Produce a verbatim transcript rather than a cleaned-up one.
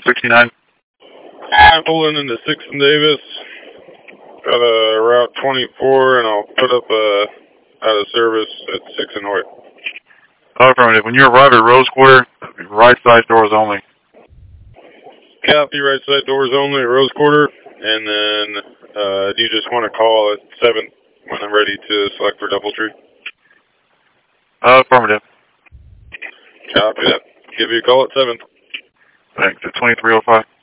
sixty-nine. I'm pulling into sixth and Davis. Got a Route twenty-four, and I'll put up uh, out of service at six and Hoyt. Affirmative. When you arrive at Rose Quarter, right side doors only. Copy, right side doors only at Rose Quarter. And then uh, do you just want to call at seven when I'm ready to select for Doubletree? Affirmative. Copy that. Give you a call at seven. Thanks. At twenty-three oh five.